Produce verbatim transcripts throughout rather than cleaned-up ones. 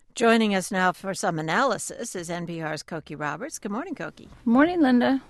Joining us now for some analysis is N P R's Cokie Roberts. Good morning, Cokie. Morning, Linda.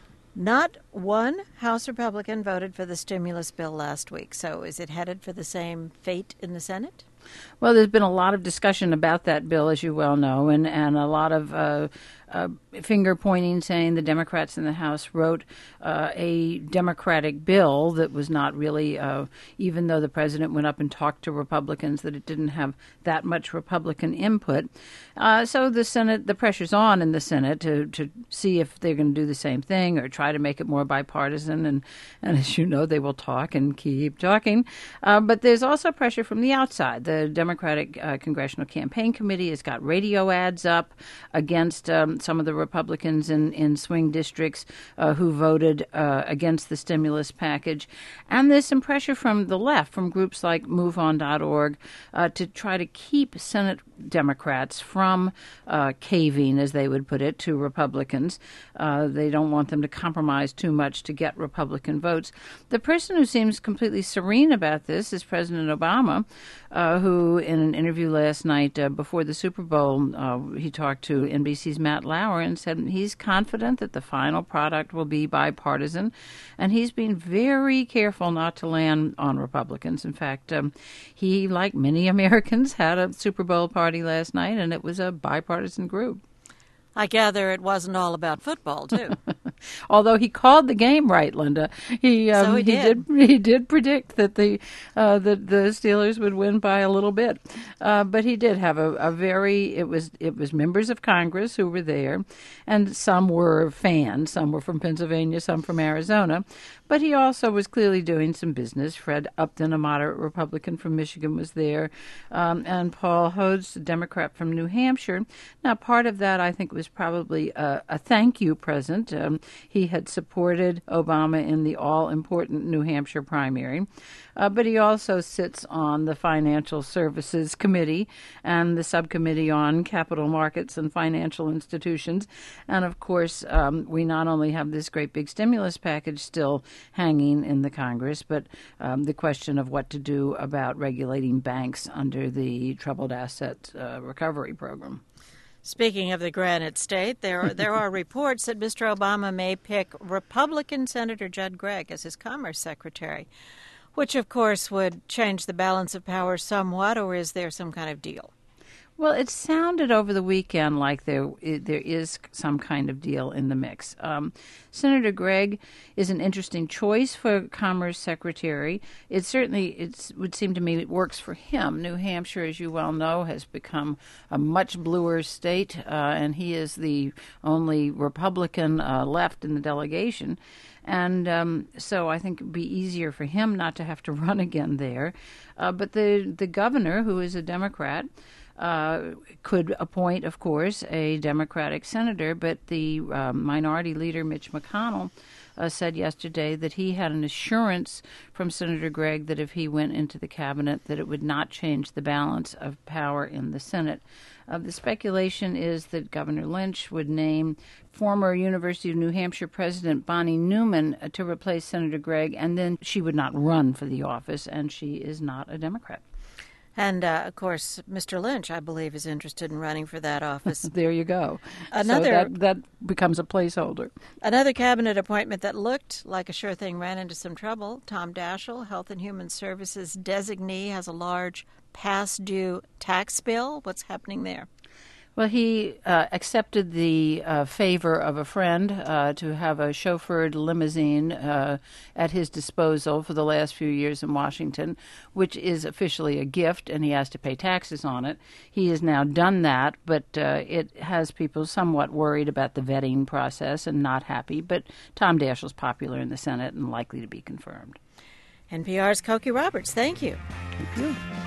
Not one House Republican voted for the stimulus bill last week, so is it headed for the same fate in the Senate? Well, there's been a lot of discussion about that bill, as you well know, and, and a lot of uh, uh, finger pointing saying the Democrats in the House wrote uh, a Democratic bill that was not really, uh, even though the president went up and talked to Republicans, that it didn't have that much Republican input. Uh, so the Senate, the pressure's on in the Senate to, to see if they're going to do the same thing or try to make it more bipartisan. And, and as you know, they will talk and keep talking. Uh, but there's also pressure from the outside. The Democratic uh, Congressional Campaign Committee has got radio ads up against um, some of the Republicans in, in swing districts uh, who voted uh, against the stimulus package. And there's some pressure from the left, from groups like move on dot org, uh, to try to keep Senate Democrats from uh, caving, as they would put it, to Republicans. Uh, they don't want them to compromise too much to get Republican votes. The person who seems completely serene about this is President Obama, uh, who in an interview last night uh, before the Super Bowl, uh, he talked to N B C's Matt Lauer and said he's confident that the final product will be bipartisan, and he's been very careful not to land on Republicans. In fact, um, he, like many Americans, had a Super Bowl party last night, and it was a bipartisan group. I gather it wasn't all about football, too. Although he called the game right, Linda. He um, so he, he did. did. He did predict that the uh, that the Steelers would win by a little bit, uh, but he did have a, a very. It was it was members of Congress who were there, and some were fans. Some were from Pennsylvania, some from Arizona. But he also was clearly doing some business. Fred Upton, a moderate Republican from Michigan, was there, um, and Paul Hodes, a Democrat from New Hampshire. Now, part of that, I think, was probably a, a thank you present. Um, he had supported Obama in the all-important New Hampshire primary, uh, but he also sits on the Financial Services Committee and the subcommittee on capital markets and financial institutions. And, of course, um, we not only have this great big stimulus package still hanging in the Congress, but um, the question of what to do about regulating banks under the Troubled Asset uh, Recovery Program. Speaking of the Granite State, there are, there are reports that Mister Obama may pick Republican Senator Judd Gregg as his Commerce Secretary, which, of course, would change the balance of power somewhat, or is there some kind of deal? Well, it sounded over the weekend like there there is some kind of deal in the mix. Um, Senator Gregg is an interesting choice for Commerce Secretary. It certainly it would seem to me it works for him. New Hampshire, as you well know, has become a much bluer state, uh, and he is the only Republican uh, left in the delegation. And um, so I think it would be easier for him not to have to run again there. Uh, but the, the governor, who is a Democrat, Uh, could appoint, of course, a Democratic senator, but the uh, minority leader, Mitch McConnell, uh, said yesterday that he had an assurance from Senator Gregg that if he went into the cabinet, that it would not change the balance of power in the Senate. Uh, the speculation is that Governor Lynch would name former University of New Hampshire President Bonnie Newman uh, to replace Senator Gregg, and then she would not run for the office, and she is not a Democrat. And, uh, of course, Mister Lynch, I believe, is interested in running for that office. There you go. Another, so that, that becomes a placeholder. Another cabinet appointment that looked like a sure thing ran into some trouble. Tom Daschle, Health and Human Services designee, has a large past due tax bill. What's happening there? Well, he uh, accepted the uh, favor of a friend uh, to have a chauffeured limousine uh, at his disposal for the last few years in Washington, which is officially a gift, and he has to pay taxes on it. He has now done that, but uh, it has people somewhat worried about the vetting process and not happy. But Tom Daschle's popular in the Senate and likely to be confirmed. N P R's Cokie Roberts, thank you. Thank you.